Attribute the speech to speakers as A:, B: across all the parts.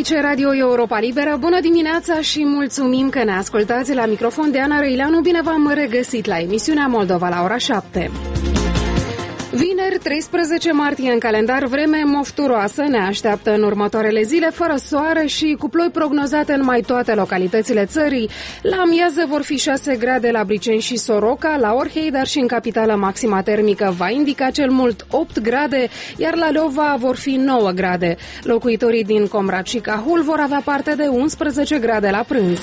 A: Aici Radio Europa Liberă. Bună dimineața și mulțumim că ne ascultați. La microfon de Ana Răileanu. Bine v-am regăsit la emisiunea Moldova la ora 7. Vineri, 13 martie în calendar, vreme mofturoasă ne așteaptă în următoarele zile, fără soare și cu ploi prognozate în mai toate localitățile țării. La amiază vor fi 6 grade la Briceni și Soroca, la Orhei, dar și în capitală maxima termică va indica cel mult 8 grade, iar la Leova vor fi 9 grade. Locuitorii din Comrat și Cahul vor avea parte de 11 grade la prânz.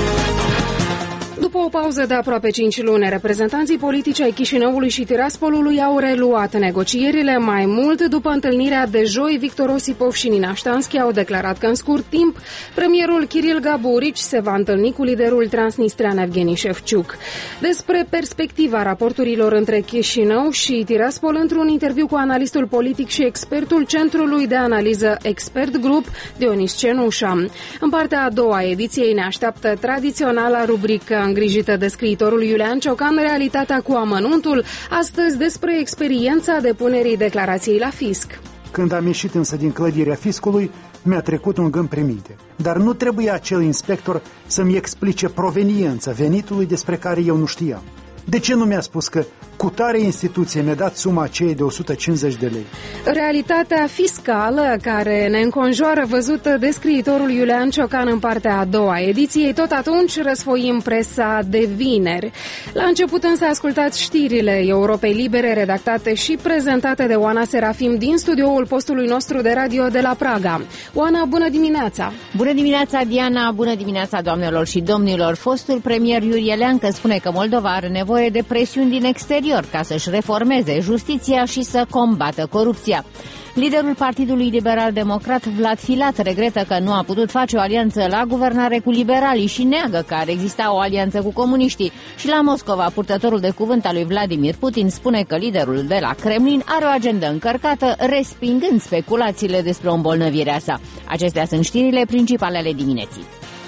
A: După o pauză de aproape 5 luni, reprezentanții politici ai Chișinăului și Tiraspolului au reluat negocierile. Mai mult, după întâlnirea de joi, Victor Osipov și Nina Ștanski au declarat că în scurt timp premierul Kiril Gaburici se va întâlni cu liderul transnistrean Evgeni Șefciuc. Despre perspectiva raporturilor între Chișinău și Tiraspol, într-un interviu cu analistul politic și expertul Centrului de Analiză Expert Group, Dionis Cenușa. În partea a doua a ediției ne așteaptă tradiționala rubrică îngrijită de scriitorul Iulian Ciocan, realitatea cu amănuntul, astăzi despre experiența depunerii declarației la fisc.
B: Când am ieșit însă din clădirea fiscului, mi-a trecut un gând prin minte. Dar nu trebuie acel inspector să-mi explice proveniența venitului despre care eu nu știam. De ce nu mi-a spus că cutare instituție mi-a dat suma aceea de 150 de lei?
A: Realitatea fiscală care ne înconjoară, văzută de scriitorul Iulian Ciocan în partea a doua ediției. Tot atunci răsfoim presa de vineri. La început însă ascultați știrile Europei Libere, redactate și prezentate de Oana Serafim din studioul postului nostru de radio de la Praga. Oana, bună dimineața!
C: Bună dimineața, Diana! Bună dimineața, doamnelor și domnilor! Fostul premier Iurie Leancă spune că Moldova are nevoie de presiuni din exterior ca să-și reformeze justiția și să combată corupția. Liderul Partidului Liberal-Democrat, Vlad Filat, regretă că nu a putut face o alianță la guvernare cu liberalii și neagă că ar exista o alianță cu comuniștii. Și la Moscova, purtătorul de cuvânt al lui Vladimir Putin spune că liderul de la Kremlin are o agendă încărcată, respingând speculațiile despre o îmbolnăvire a sa. Acestea sunt știrile principale ale dimineții.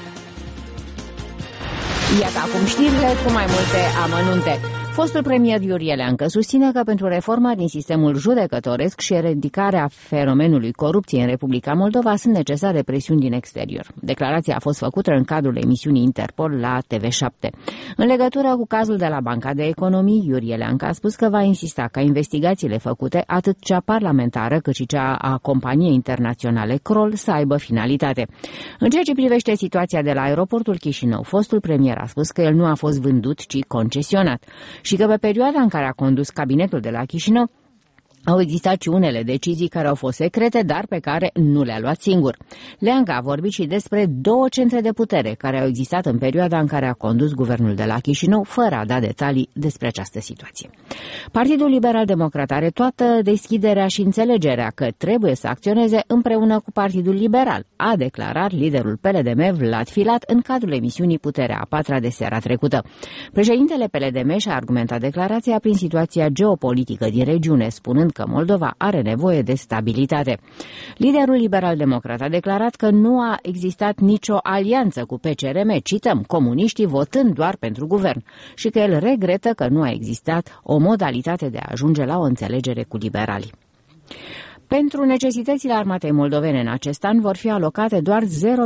C: Iată acum știrile cu mai multe amănunte. Fostul premier Iurie Leancă susține că pentru reforma din sistemul judecătoresc și eradicarea fenomenului corupției în Republica Moldova sunt necesare presiuni din exterior. Declarația a fost făcută în cadrul emisiunii Interpol la TV7. În legătură cu cazul de la Banca de Economii, Iurie Leancă a spus că va insista ca investigațiile făcute, atât cea parlamentară cât și cea a companiei internaționale Kroll, să aibă finalitate. În ceea ce privește situația de la aeroportul Chișinău, fostul premier a spus că el nu a fost vândut, ci concesionat. Și că pe perioada în care a condus cabinetul de la Chișinău au existat și unele decizii care au fost secrete, dar pe care nu le-a luat singur. Leancă a vorbit și despre 2 centre de putere care au existat în perioada în care a condus guvernul de la Chișinău, fără a da detalii despre această situație. Partidul Liberal-Democrat are toată deschiderea și înțelegerea că trebuie să acționeze împreună cu Partidul Liberal, a declarat liderul PLDM Vlad Filat în cadrul emisiunii Puterea a patra de seara trecută. Președintele PLDM și-a argumentat declarația prin situația geopolitică din regiune, spunând că Moldova are nevoie de stabilitate. Liderul liberal-democrat a declarat că nu a existat nicio alianță cu PCRM, cităm, comuniștii votând doar pentru guvern, și că el regretă că nu a existat o modalitate de a ajunge la o înțelegere cu liberalii. Pentru necesitățile armatei moldovene în acest an vor fi alocate doar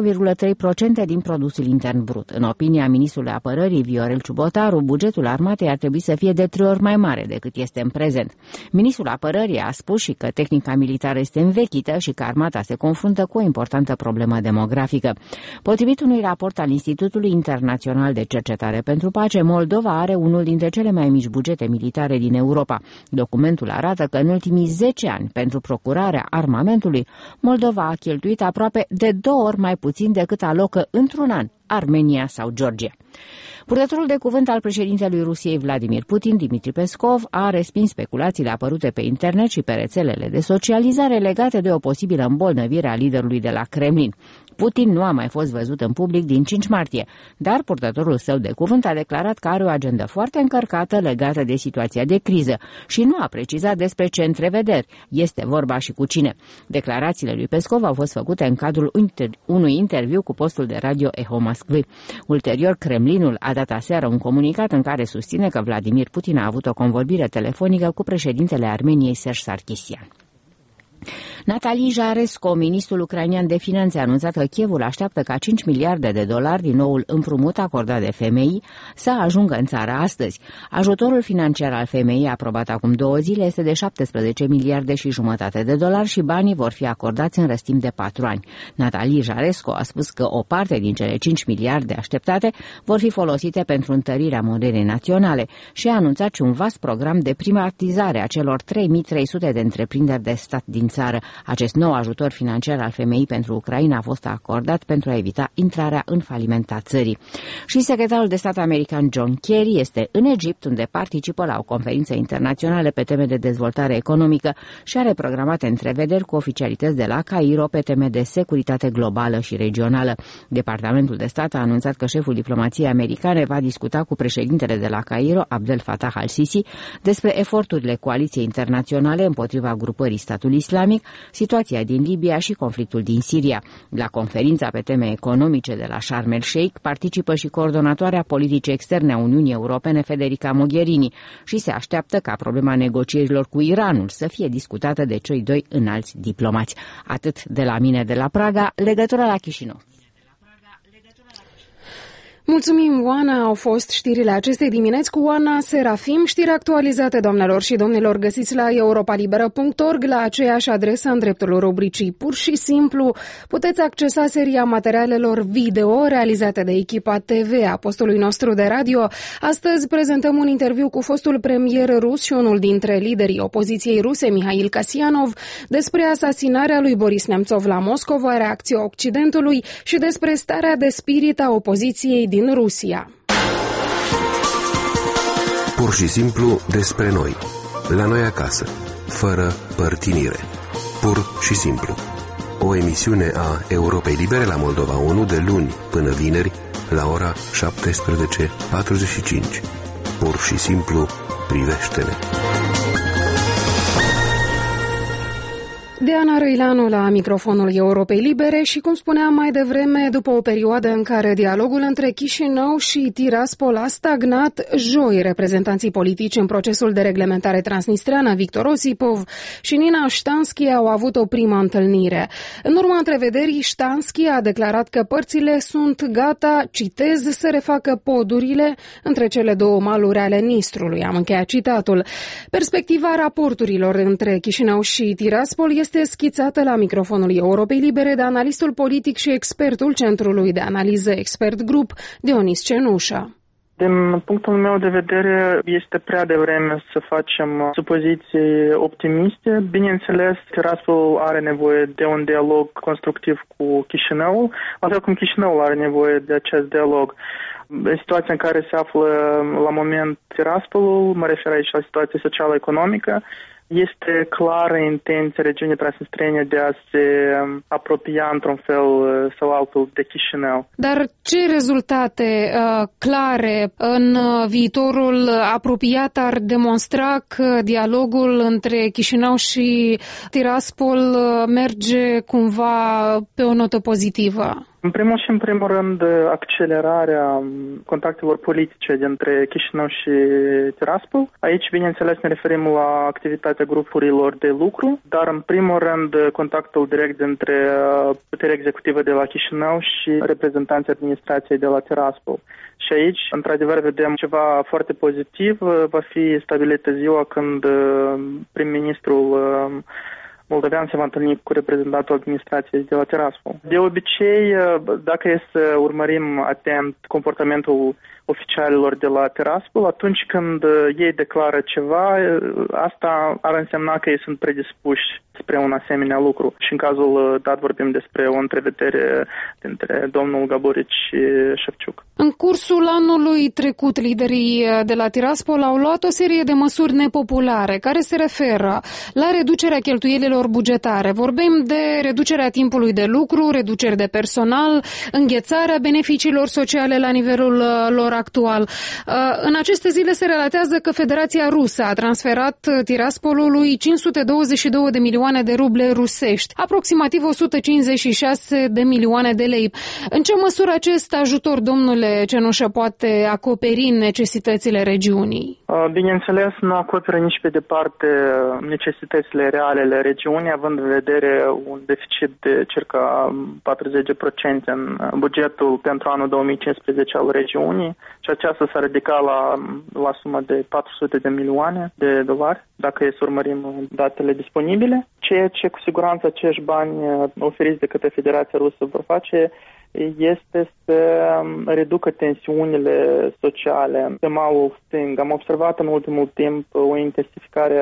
C: 0,3% din produsul intern brut. În opinia ministrului apărării Viorel Ciubotaru, bugetul armatei ar trebui să fie de 3 ori mai mare decât este în prezent. Ministrul apărării a spus și că tehnica militară este învechită și că armata se confruntă cu o importantă problemă demografică. Potrivit unui raport al Institutului Internațional de Cercetare pentru Pace, Moldova are unul dintre cele mai mici bugete militare din Europa. Documentul arată că în ultimii 10 ani pentru procurarea armamentului, Moldova a cheltuit aproape de 2 ori mai puțin decât alocă într-un an Armenia sau Georgia. Purtătorul de cuvânt al președintelui Rusiei Vladimir Putin, Dmitri Peskov, a respins speculațiile apărute pe internet și pe rețelele de socializare legate de o posibilă îmbolnăvire a liderului de la Kremlin. Putin nu a mai fost văzut în public din 5 martie, dar purtătorul său de cuvânt a declarat că are o agendă foarte încărcată legată de situația de criză și nu a precizat despre ce întrevederi este vorba și cu cine. Declarațiile lui Peskov au fost făcute în cadrul unui interviu cu postul de radio Eho Moskvy. Ulterior, Kremlinul a dat aseară un comunicat în care susține că Vladimir Putin a avut o convorbire telefonică cu președintele Armeniei Serge Sarkisian. Natalie Jaresko, ministrul ucrainean de finanțe, a anunțat că Kievul așteaptă ca 5 miliarde de dolari din noul împrumut acordat de FMI să ajungă în țară astăzi. Ajutorul financiar al FMI, aprobat acum 2 zile, este de 17 miliarde și jumătate de dolari și banii vor fi acordați în răstimp de 4 ani. Natalie Jaresko a spus că o parte din cele 5 miliarde așteptate vor fi folosite pentru întărirea monedei naționale și a anunțat și un vast program de privatizare a celor 3300 de întreprinderi de stat din țară. Acest nou ajutor financiar al FMI pentru Ucraina a fost acordat pentru a evita intrarea în faliment a țării. Și secretarul de stat american John Kerry este în Egipt, unde participă la o conferință internațională pe teme de dezvoltare economică și are programate întrevederi cu oficialități de la Cairo pe teme de securitate globală și regională. Departamentul de stat a anunțat că șeful diplomației americane va discuta cu președintele de la Cairo, Abdel Fattah al-Sisi, despre eforturile coaliției internaționale împotriva grupării statului islamic, situația din Libia și conflictul din Siria. La conferința pe teme economice de la Sharm el-Sheikh participă și coordonatoarea politicii externe a Uniunii Europene, Federica Mogherini, și se așteaptă ca problema negocierilor cu Iranul să fie discutată de cei 2 înalți diplomați. Atât de la mine de la Praga, legătura la Chișinău.
A: Mulțumim, Oana. Au fost știrile acestei dimineți cu Oana Serafim. Știri actualizate, doamnelor și domnilor, găsiți la europalibera.org, la aceeași adresă în dreptul rubricii Pur și Simplu. Puteți accesa seria materialelor video realizate de echipa TV a postului nostru de radio. Astăzi prezentăm un interviu cu fostul premier rus și unul dintre liderii opoziției ruse, Mihail Kasyanov, despre asasinarea lui Boris Nemțov la Moscova, reacția Occidentului și despre starea de spirit a opoziției din Rusia.
D: Pur și simplu despre noi, la noi acasă, fără părtinire. Pur și simplu. O emisiune a Europei Libere la Moldova 1 de luni până vineri la ora 17:45. Pur și simplu privește-ne.
A: Diana Răileanu la microfonul Europei Libere și, cum spuneam mai devreme, după o perioadă în care dialogul între Chișinău și Tiraspol a stagnat, joi reprezentanții politici în procesul de reglementare transnistreană, Victor Osipov și Nina Ștanski, au avut o primă întâlnire. În urma întrevederii, Ștanski a declarat că părțile sunt gata, citez, să refacă podurile între cele 2 maluri ale Nistrului. Am încheiat citatul. Perspectiva raporturilor între Chișinău și Tiraspol este schițată la microfonul Europei Libere de analistul politic și expertul Centrului de Analiză Expert Group, Dionis Cenușa.
E: Din punctul meu de vedere, este prea devreme să facem supoziții optimiste. Bineînțeles, Tiraspol are nevoie de un dialog constructiv cu Chișinăul, la fel cum Chișinăul are nevoie de acest dialog. Situația în care se află la moment Tiraspolul, mă refer aici la situația socială-economică, este clară intenția regiunii transnistrene de a se apropia într-un fel sau altul de Chișinău.
A: Dar ce rezultate clare în viitorul apropiat ar demonstra că dialogul între Chișinău și Tiraspol merge cumva pe o notă pozitivă?
E: În primul și în primul rând, accelerarea contactelor politice dintre Chișinău și Tiraspol. Aici, bineînțeles, ne referim la activitatea grupurilor de lucru, dar în primul rând contactul direct dintre puterea executivă de la Chișinău și reprezentanții administrației de la Tiraspol. Și aici, într-adevăr, vedem ceva foarte pozitiv. Va fi stabilită ziua când prim-ministrul moldovean se va întâlni cu reprezentantul administrației de la Tiraspol. De obicei, dacă e să urmărim atent comportamentul oficialilor de la Tiraspol, atunci când ei declară ceva, asta ar însemna că ei sunt predispuși spre un asemenea lucru. Și în cazul dat vorbim despre o întrevedere dintre domnul Gaborici și Șefciuc.
A: În cursul anului trecut, liderii de la Tiraspol au luat o serie de măsuri nepopulare care se referă la reducerea cheltuielilor bugetare. Vorbim de reducerea timpului de lucru, reduceri de personal, înghețarea beneficiilor sociale la nivelul lor actual. În aceste zile se relatează că Federația Rusă a transferat Tiraspolului 522 de milioane de ruble rusești, aproximativ 156 de milioane de lei. În ce măsură acest ajutor, domnule Cenușă, poate acoperi necesitățile regiunii?
E: Bineînțeles, nu acoperă nici pe departe necesitățile reale ale regiunii. regiune, având în vedere un deficit de circa 40% în bugetul pentru anul 2015 al regiunii, și aceasta s-a ridicat la sumă de 400 de milioane de dolari, dacă e să urmărim datele disponibile. Ceea ce cu siguranță acești bani oferiți de către Federația Rusă vor face este să reducă tensiunile sociale pe malul stâng. Am observat în ultimul timp o intensificare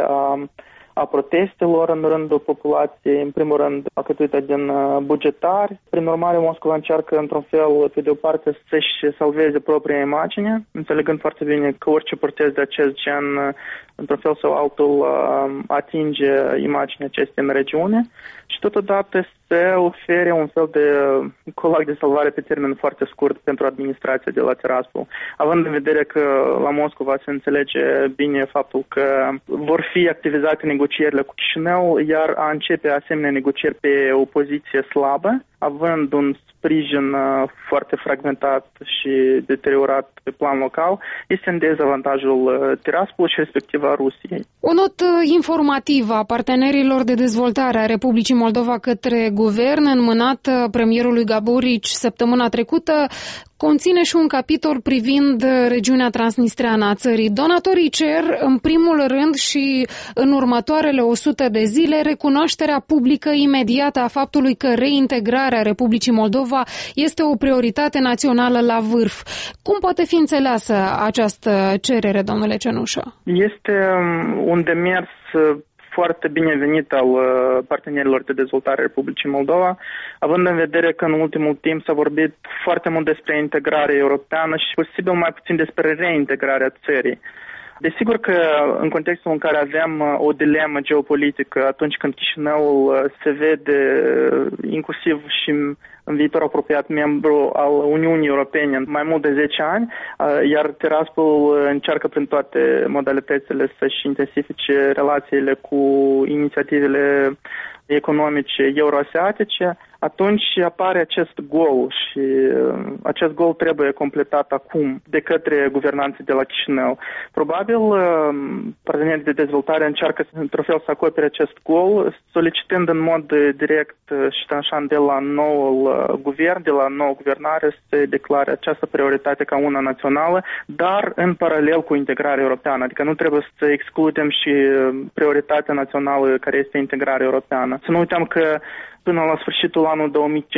E: a protestelor în rândul populației, în primul rând alcătuită din bugetari. Prin urmare, Moscova încearcă într-un fel, pe de o parte, să-și salveze propria imagine, înțelegând foarte bine că orice protest de acest gen, într-un fel sau altul, atinge imaginea acestei în regiune și totodată să ofere un fel de colac de salvare pe termen foarte scurt pentru administrația de la Tiraspol. Având în vedere că la Moscova se înțelege bine faptul că vor fi activizate negocierile cu Chișinău, iar a începe asemenea negocieri pe o poziție slabă, având un sprijin foarte fragmentat și deteriorat pe plan local, este în dezavantajul Tiraspol și respectiv a Rusiei.
A: O notă informativă a partenerilor de dezvoltare a Republicii Moldova către guvern, înmânată premierului Gaburici săptămâna trecută, conține și un capitol privind regiunea transnistreană a țării. Donatorii cer, în primul rând și în următoarele 100 de zile, recunoașterea publică imediată a faptului că reintegrarea Republicii Moldova este o prioritate națională la vârf. Cum poate fi înțeleasă această cerere, domnule Cenușă?
E: Este un demers foarte binevenit al partenerilor de dezvoltare Republicii Moldova, având în vedere că în ultimul timp s-a vorbit foarte mult despre integrare europeană și posibil mai puțin despre reintegrarea țării. Desigur că în contextul în care avem o dilemă geopolitică atunci când Chișinăul se vede inclusiv și în viitor apropiat membru al Uniunii Europene în mai mult de 10 ani, iar Tiraspol încearcă prin toate modalitățile să-și intensifice relațiile cu inițiativele economice euroasiatice, atunci apare acest gol și acest gol trebuie completat acum de către guvernanții de la Chișinău. Probabil partenerii de dezvoltare încearcă într-un fel să acopere acest gol, solicitând în mod direct și tranșant de la noul guvern, de la noua guvernare, să declare această prioritate ca una națională, dar în paralel cu integrarea europeană. Adică nu trebuie să excludem și prioritatea națională care este integrarea europeană. Să nu uităm că până la sfârșitul anului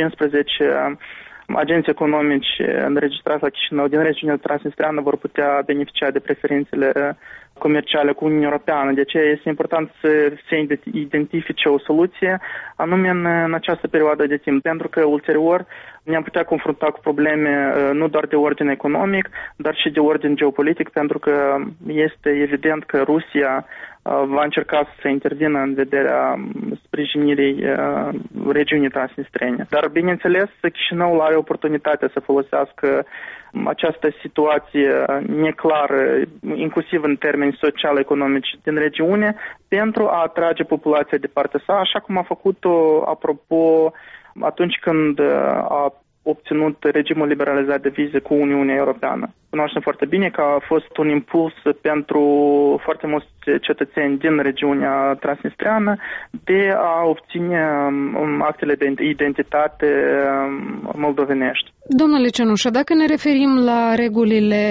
E: 2015, agenții economici înregistrați la Chișinău din regiunea transnistreană vor putea beneficia de preferințele comerciale cu Uniunea Europeană. De aceea este important să se identifice o soluție, anume în această perioadă de timp, pentru că ulterior ne-am putea confrunta cu probleme nu doar de ordine economic, dar și de ordine geopolitic, pentru că este evident că Rusia va încerca să intervină în vederea sprijinirii regiunii transnistrene. Dar, bineînțeles, Chișinăul are oportunitatea să folosească această situație neclară, inclusiv în termeni social-economici din regiune, pentru a atrage populația de partea sa, așa cum a făcut-o, apropo, atunci când a obținut regimul liberalizat de vize cu Uniunea Europeană. Cunoaștem foarte bine că a fost un impuls pentru foarte mulți cetățeni din regiunea transnistreană de a obține actele de identitate moldovenești.
A: Domnule Cenușă, dacă ne referim la regulile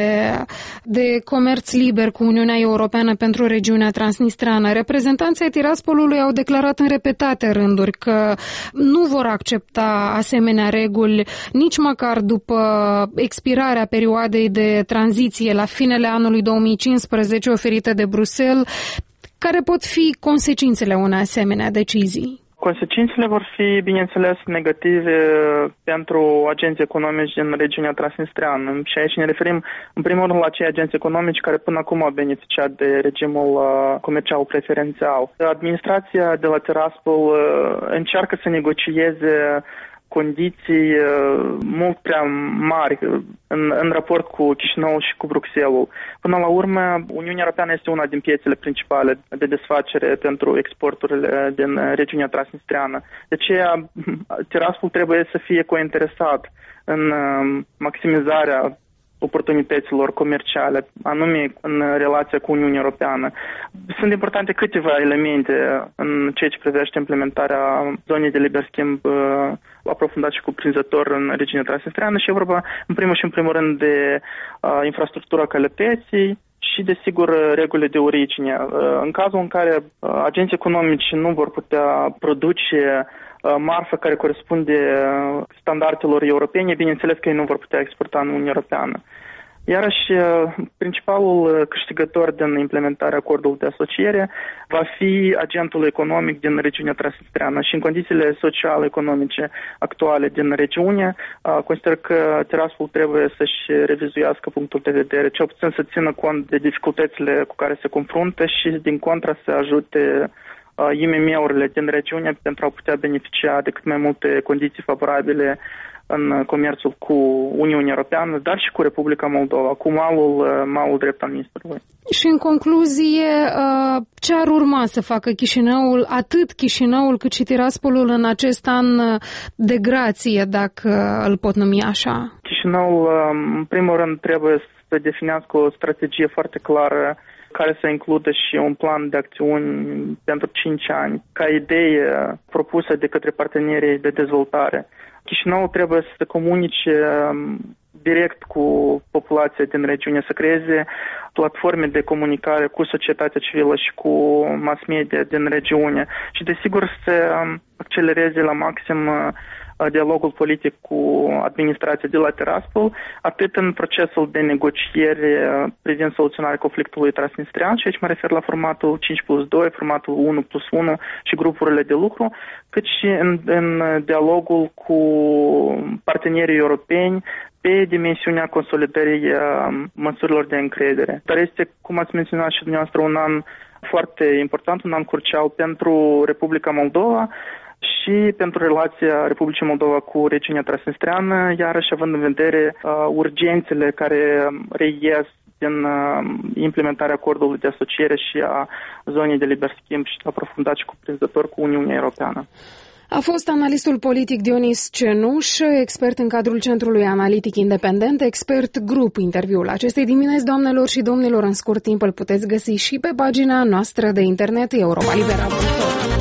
A: de comerț liber cu Uniunea Europeană pentru regiunea transnistreană, reprezentanții Tiraspolului au declarat în repetate rânduri că nu vor accepta asemenea reguli nici măcar după expirarea perioadei de tranziție la finele anului 2015 oferite de Bruxelles. Care pot fi consecințele unei asemenea decizii?
E: Consecințele vor fi, bineînțeles, negative pentru agenții economici din regiunea transnistreană. Și aici ne referim, în primul rând, la acei agenți economici care până acum au beneficiat de regimul comercial preferențial. Administrația de la Tiraspol încearcă să negocieze condiții mult prea mari în raport cu Chișinăul și cu Bruxelles. Până la urmă, Uniunea Europeană este una din piețele principale de desfacere pentru exporturile din regiunea transnistreană. De aceea, Tiraspol trebuie să fie cointeresat în maximizarea oportunităților comerciale, anume în relația cu Uniunea Europeană. Sunt importante câteva elemente în ceea ce privește implementarea zonei de liber schimb aprofundat și cuprinzător în regiunea transnistreană și e vorba în primul și în primul rând de infrastructura calității și, desigur, regulile de origine. În cazul în care agenții economici nu vor putea produce marfă care corespunde standardelor europene, bineînțeles că ei nu vor putea exporta în Uniunea Europeană. Iarăși, principalul câștigător din implementarea acordului de asociere va fi agentul economic din regiunea transnistreană și în condițiile sociale-economice actuale din regiune, consider că Tiraspol trebuie să-și revizuiască punctul de vedere, cel puțin să țină cont de dificultățile cu care se confruntă și, din contra, să ajute IMM-urile din regiune pentru a putea beneficia de cât mai multe condiții favorabile în comerțul cu Uniunea Europeană, dar și cu Republica Moldova, cu malul drept al Nistrului.
A: Și în concluzie, ce ar urma să facă Chișinăul, atât Chișinăul cât și Tiraspolul în acest an de grație, dacă îl pot numi așa?
E: Chișinăul, în primul rând, trebuie să definească o strategie foarte clară care să includă și un plan de acțiuni pentru 5 ani, ca idee propusă de către partenerii de dezvoltare. Chișinăul trebuie să comunice direct cu populația din regiune, să creeze platforme de comunicare cu societatea civilă și cu mass media din regiune și, desigur, să accelereze la maxim dialogul politic cu administrația de la Tiraspol, atât în procesul de negociere privind soluționarea conflictului transnistrean, și aici mă refer la formatul 5+2, formatul 1+1 și grupurile de lucru, cât și în dialogul cu partenerii europeni pe dimensiunea consolidării măsurilor de încredere. Dar este, cum ați menționat și dumneavoastră, un an foarte important, un an crucial pentru Republica Moldova și pentru relația Republicii Moldova cu regiunea transnistreană, iarăși având în vedere urgențele care reies din implementarea acordului de asociere și a zonei de liber schimb și aprofundat și cuprinzător cu Uniunea Europeană.
A: A fost analistul politic Dionis Cenuș, expert în cadrul Centrului Analitic Independent, expert grup. Interviul acestei dimineți, doamnelor și domnilor, în scurt timp îl puteți găsi și pe pagina noastră de internet europalibera.org.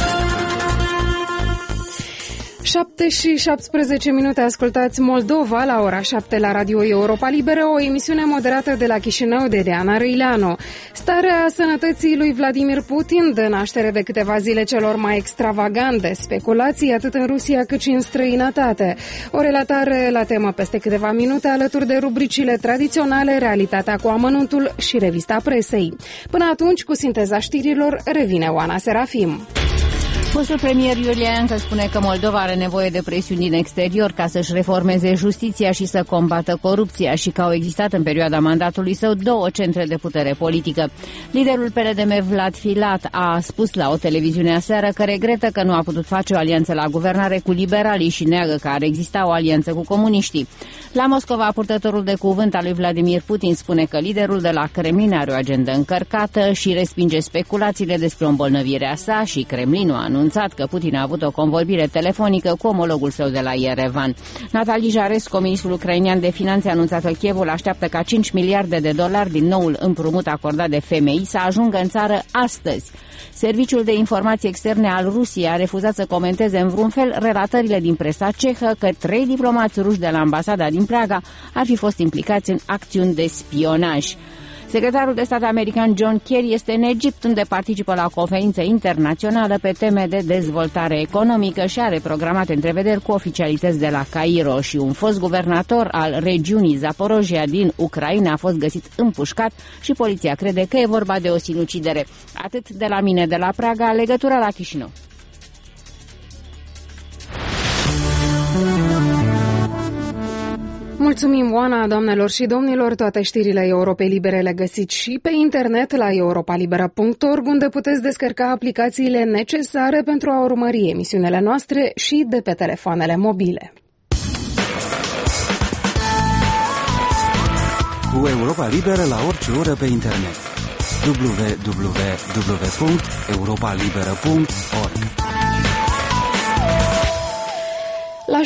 A: 7:17, ascultați Moldova la ora 7 la Radio Europa Liberă, o emisiune moderată de la Chișinău de Diana Răileanu. Starea sănătății lui Vladimir Putin dă naștere de câteva zile celor mai extravagante speculații, atât în Rusia cât și în străinătate. O relatare la temă peste câteva minute, alături de rubricile tradiționale, realitatea cu amănuntul și revista presei. Până atunci, cu sinteza știrilor, revine Oana Serafim.
C: Fostul premier Iuliancă spune că Moldova are nevoie de presiuni din exterior ca să-și reformeze justiția și să combată corupția și că au existat în perioada mandatului său 2 centre de putere politică. Liderul PLDM Vlad Filat a spus la o televiziune aseară că regretă că nu a putut face o alianță la guvernare cu liberalii și neagă că ar exista o alianță cu comuniștii. La Moscova, purtătorul de cuvânt al lui Vladimir Putin spune că liderul de la Kremlin are o agendă încărcată și respinge speculațiile despre o îmbolnăvire a sa și Kremlinul a anunțat că Putin a avut o convorbire telefonică cu omologul său de la Yerevan. Natalie Jarescu, ministrul ucrainean de finanțe, a anunțat că Kievul așteaptă ca 5 miliarde de dolari din noul împrumut acordat de FMI să ajungă în țară astăzi. Serviciul de informații externe al Rusiei a refuzat să comenteze în vreun fel relatările din presa cehă că 3 diplomați ruși de la ambasada din Praga ar fi fost implicați în acțiuni de spionaj. Secretarul de stat american John Kerry este în Egipt, unde participă la o conferință internațională pe teme de dezvoltare economică și are programate întrevederi cu oficialități de la Cairo. Și un fost guvernator al regiunii Zaporojia din Ucraina a fost găsit împușcat și poliția crede că e vorba de o sinucidere. Atât de la mine de la Praga, legătura la Chișinău.
A: Mulțumim, Oana, doamnelor și domnilor. Toate știrile Europei Libere le găsiți și pe internet la europalibera.org, unde puteți descărca aplicațiile necesare pentru a urmări emisiunile noastre și de pe telefoanele mobile.
F: Cu Europa Liberă la orice oră pe internet. www.europalibera.org.
A: La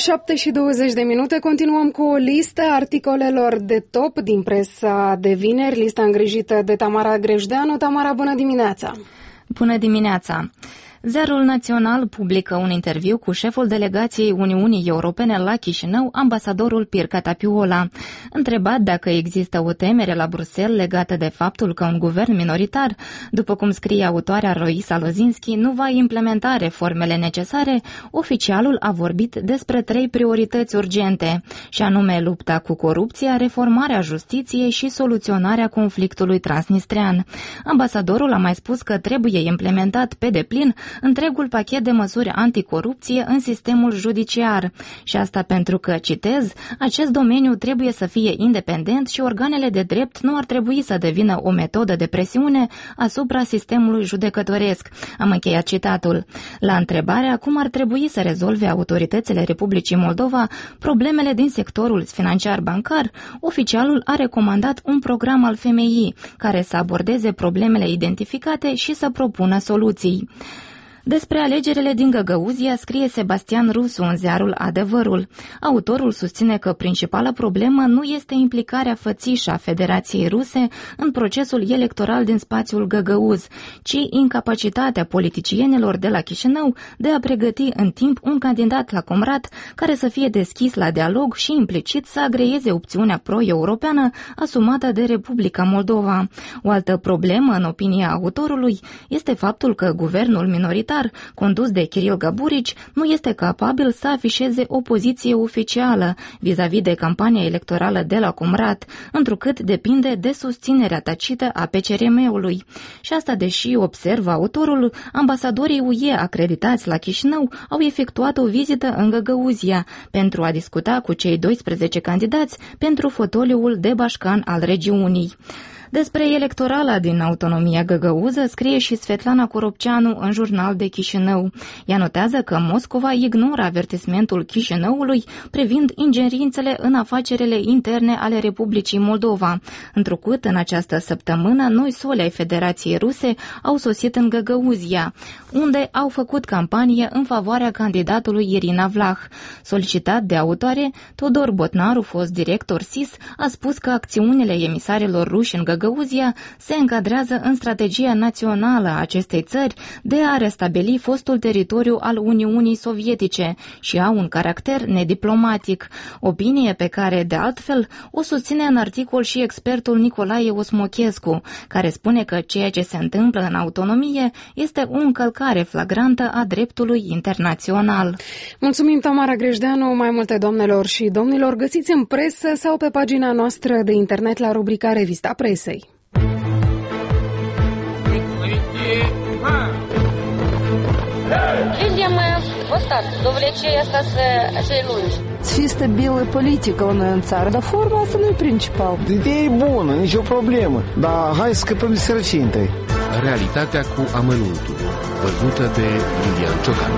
A: 7:20 continuăm cu o listă articolelor de top din presa de vineri, lista îngrijită de Tamara Grejdeanu. Tamara, bună dimineața!
G: Bună dimineața! Ziarul Național publică un interviu cu șeful delegației Uniunii Europene la Chișinău, ambasadorul Pirca Tapiola. Întrebat dacă există o temere la Bruxelles legată de faptul că un guvern minoritar, după cum scrie autoarea Roisa Lozinski, nu va implementa reformele necesare, oficialul a vorbit despre 3 priorități urgente, și anume lupta cu corupția, reformarea justiției și soluționarea conflictului transnistrean. Ambasadorul a mai spus că trebuie implementat pe deplin întregul pachet de măsuri anticorupție în sistemul judiciar. Și asta pentru că, citez, acest domeniu trebuie să fie independent și organele de drept nu ar trebui să devină o metodă de presiune asupra sistemului judecătoresc. Am încheiat citatul. La întrebarea cum ar trebui să rezolve autoritățile Republicii Moldova problemele din sectorul financiar-bancar, oficialul a recomandat un program al FMI care să abordeze problemele identificate și să propună soluții. Despre alegerile din Găgăuzia scrie Sebastian Rusu în ziarul Adevărul. Autorul susține că principala problemă nu este implicarea fățișă a Federației Ruse în procesul electoral din spațiul Găgăuz, ci incapacitatea politicienilor de la Chișinău de a pregăti în timp un candidat la Comrat care să fie deschis la dialog și implicit să agreieze opțiunea pro-europeană asumată de Republica Moldova. O altă problemă, în opinia autorului, este faptul că guvernul minoritar condus de Kiril Gaburici nu este capabil să afișeze o poziție oficială vis-a-vis de campania electorală de la Comrat, întrucât depinde de susținerea tacită a PCRM-ului. Și asta deși, observă autorul, ambasadorii UE acreditați la Chișinău au efectuat o vizită în Găgăuzia pentru a discuta cu cei 12 candidați pentru fotoliul de bașcan al regiunii. Despre electorala din autonomia găgăuză scrie și Svetlana Coropceanu în Jurnal de Chișinău. Ea notează că Moscova ignoră avertismentul Chișinăului privind ingerințele în afacerile interne ale Republicii Moldova, întrucât în această săptămână noi soli ai Federației Ruse au sosit în Găgăuzia, unde au făcut campanie în favoarea candidatului Irina Vlah. Solicitat de autoare, Todor Botnaru, fost director SIS, a spus că acțiunile emisarilor ruși în Găgăuzia se încadrează în strategia națională a acestei țări de a restabili fostul teritoriu al Uniunii Sovietice și au un caracter nediplomatic, opinie pe care, de altfel, o susține în articol și expertul Nicolae Osmochescu, care spune că ceea ce se întâmplă în autonomie este o încălcare flagrantă a dreptului internațional.
A: Mulțumim, Tamara Grejdeanu. Mai multe, doamnelor și domnilor, găsiți în presă sau pe pagina noastră de internet la rubrica Revista Presei.
H: Видим ăsta, довлече asta acei lungi.
I: Fi stabilă politică la noi în țară, dar forma asta nu e principal.
J: Ideea e bună, nicio problemă, dar hai să scăpăm de sărăcie întâi.
D: Realitatea cu amănuntul, văzută de Lilian Ciocanu.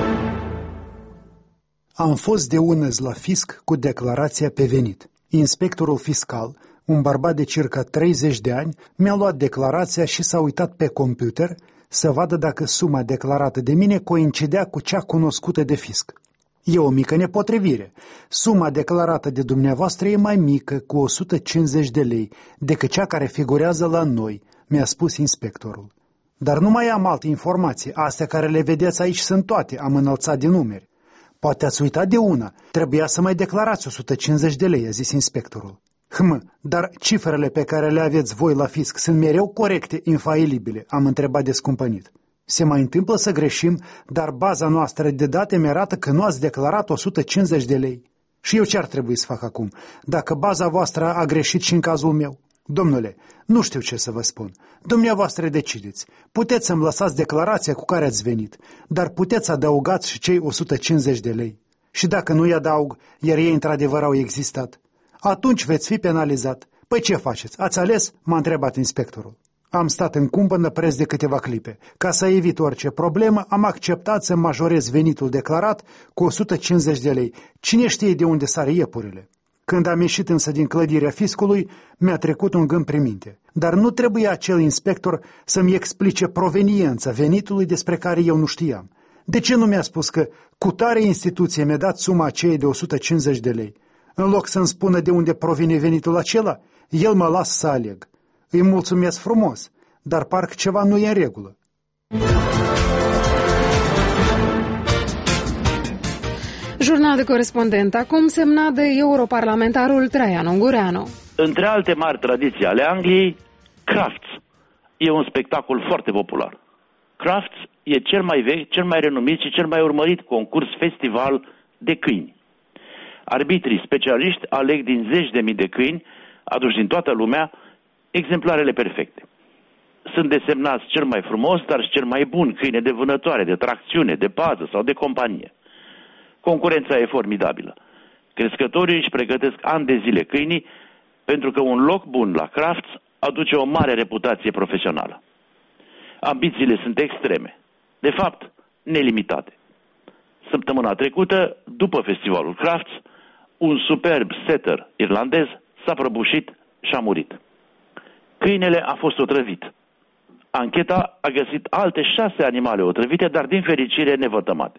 B: Am fost de unăzi la fisc cu declarația pe venit. Inspectorul fiscal, un bărbat de circa 30 de ani, mi-a luat declarația și s-a uitat pe computer să vadă dacă suma declarată de mine coincidea cu cea cunoscută de fisc. E o mică nepotrivire. Suma declarată de dumneavoastră e mai mică, cu 150 de lei, decât cea care figurează la noi, mi-a spus inspectorul. Dar nu mai am alte informații, astea care le vedeți aici sunt toate, am înălțat din numeri. Poate ați uitat de una, trebuia să mai declarați 150 de lei, a zis inspectorul. Dar cifrele pe care le aveți voi la fisc sunt mereu corecte, infailibile, am întrebat descumpănit. Se mai întâmplă să greșim, dar baza noastră de date mi arată că nu ați declarat 150 de lei. Și eu ce ar trebui să fac acum, dacă baza voastră a greșit și în cazul meu? Domnule, nu știu ce să vă spun. Dumneavoastră decideți. Puteți să-mi lăsați declarația cu care ați venit, dar puteți adăugați și cei 150 de lei. Și dacă nu-i adaug, iar ei într-adevăr au existat, atunci veți fi penalizat. Păi ce faceți? Ați ales? M-a întrebat inspectorul. Am stat în cumpănă preț de câteva clipe. Ca să evit orice problemă, am acceptat să majorez venitul declarat cu 150 de lei. Cine știe de unde sar iepurile? Când am ieșit însă din clădirea fiscului, mi-a trecut un gând prin minte. Dar nu trebuia acel inspector să-mi explice proveniența venitului despre care eu nu știam. De ce nu mi-a spus că cu tare instituție mi-a dat suma aceea de 150 de lei? În loc să-mi spună de unde provine venitul acela, el mă las să aleg. Îi mulțumesc frumos, dar parcă ceva nu e în regulă.
A: Jurnal de corespondent, acum semnat de europarlamentarul Traian Ungureanu.
K: Între alte mari tradiții ale Angliei, Crafts e un spectacol foarte popular. Crafts e cel mai vechi, cel mai renumit și cel mai urmărit concurs festival de câini. Arbitrii specialiști aleg din zeci de mii de câini, aduși din toată lumea, exemplarele perfecte. Sunt desemnați cel mai frumos, dar și cel mai bun câine de vânătoare, de tracțiune, de pază sau de companie. Concurența e formidabilă. Crescătorii își pregătesc ani de zile câinii pentru că un loc bun la Crafts aduce o mare reputație profesională. Ambițiile sunt extreme, de fapt nelimitate. Săptămâna trecută, după festivalul Crafts, un superb setter irlandez s-a prăbușit și a murit. Câinele a fost otrăvit. Ancheta a găsit alte 6 animale otrăvite, dar din fericire nevătămate.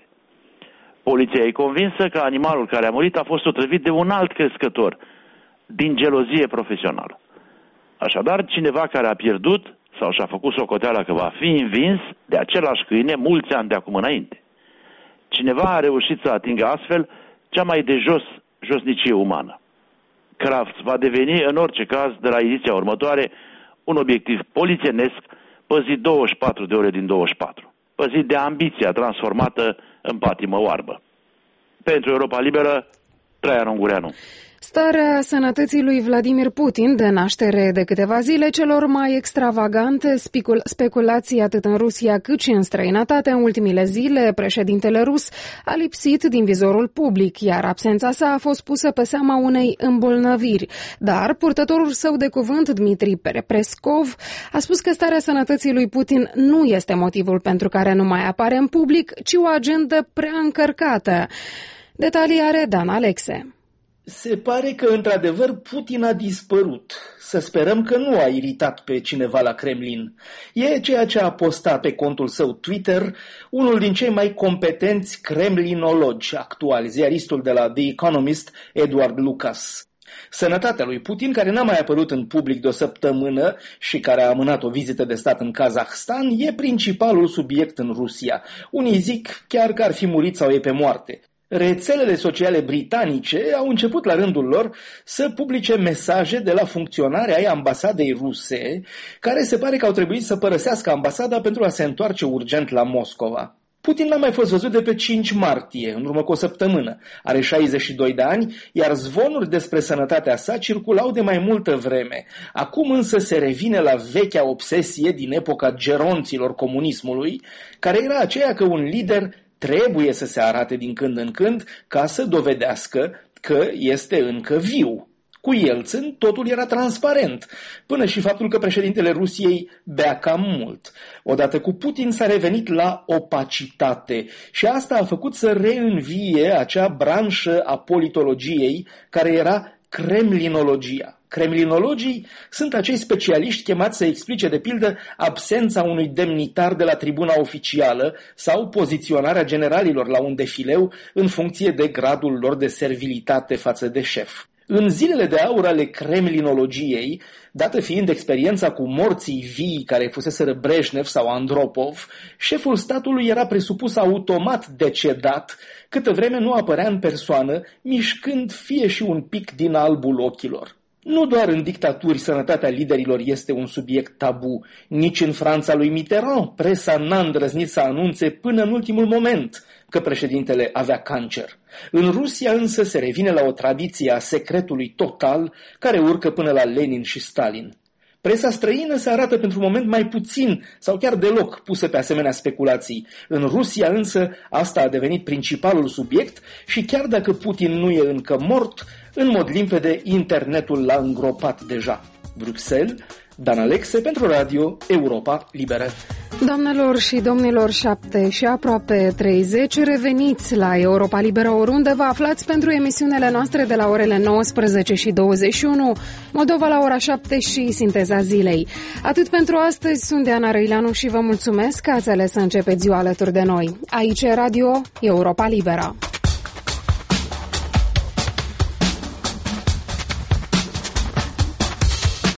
K: Poliția e convinsă că animalul care a murit a fost otrăvit de un alt crescător, din gelozie profesională. Așadar, cineva care a pierdut sau și-a făcut socoteala că va fi învins de același câine mulți ani de acum înainte. Cineva a reușit să atingă astfel cea mai de jos josnicie umană. Crafts va deveni, în orice caz, de la ediția următoare, un obiectiv polițienesc păzit 24 de ore din 24, păzit de ambiția transformată în patimă oarbă. Pentru Europa Liberă, Traian Ungureanu.
A: Starea sănătății lui Vladimir Putin dă naștere de câteva zile celor mai extravagante speculații atât în Rusia cât și în străinătate. În ultimile zile, președintele rus a lipsit din vizorul public, iar absența sa a fost pusă pe seama unei îmbolnăviri. Dar purtătorul său de cuvânt, Dmitri Peskov, a spus că starea sănătății lui Putin nu este motivul pentru care nu mai apare în public, ci o agendă prea încărcată. Detalii are Dan Alexe.
L: Se pare că, într-adevăr, Putin a dispărut. Să sperăm că nu a iritat pe cineva la Kremlin. E ceea ce a postat pe contul său Twitter unul din cei mai competenți kremlinologi actuali, ziaristul de la The Economist, Edward Lucas. Sănătatea lui Putin, care n-a mai apărut în public de o săptămână și care a amânat o vizită de stat în Kazahstan, e principalul subiect în Rusia. Unii zic chiar că ar fi murit sau e pe moarte. Rețelele sociale britanice au început la rândul lor să publice mesaje de la funcționari ai ambasadei ruse, care se pare că au trebuit să părăsească ambasada pentru a se întoarce urgent la Moscova. Putin n-a mai fost văzut de pe 5 martie, în urmă cu o săptămână. Are 62 de ani, iar zvonuri despre sănătatea sa circulau de mai multă vreme. Acum însă se revine la vechea obsesie din epoca geronților comunismului, care era aceea că un lider trebuie să se arate din când în când ca să dovedească că este încă viu. Cu Yeltsin totul era transparent, până și faptul că președintele Rusiei bea cam mult. Odată cu Putin s-a revenit la opacitate și asta a făcut să reînvie acea branșă a politologiei care era kremlinologia. Kremlinologii sunt acei specialiști chemați să explice, de pildă, absența unui demnitar de la tribuna oficială sau poziționarea generalilor la un defileu în funcție de gradul lor de servilitate față de șef. În zilele de aur ale kremlinologiei, dată fiind experiența cu morții vii care fuseseră Brejnev sau Andropov, șeful statului era presupus automat decedat, câtă vreme nu apărea în persoană, mișcând fie și un pic din albul ochilor. Nu doar în dictaturi sănătatea liderilor este un subiect tabu, nici în Franța lui Mitterrand presa n-a îndrăznit să anunțe până în ultimul moment că președintele avea cancer. În Rusia însă se revine la o tradiție a secretului total care urcă până la Lenin și Stalin. Presa străină se arată pentru un moment mai puțin sau chiar deloc pusă pe asemenea speculații. În Rusia însă asta a devenit principalul subiect și chiar dacă Putin nu e încă mort, în mod limpede internetul l-a îngropat deja. Bruxelles, Dan Alexe pentru Radio Europa Liberă.
A: Doamnelor și domnilor, 7 și aproape 30, reveniți la Europa Liberă, oriunde vă aflați pentru emisiunile noastre de la orele 19 și 21, Moldova la ora 7 și Sinteza Zilei. Atât pentru astăzi, sunt Diana Răileanu și vă mulțumesc că ați ales să începeți ziua alături de noi. Aici e Radio Europa Liberă.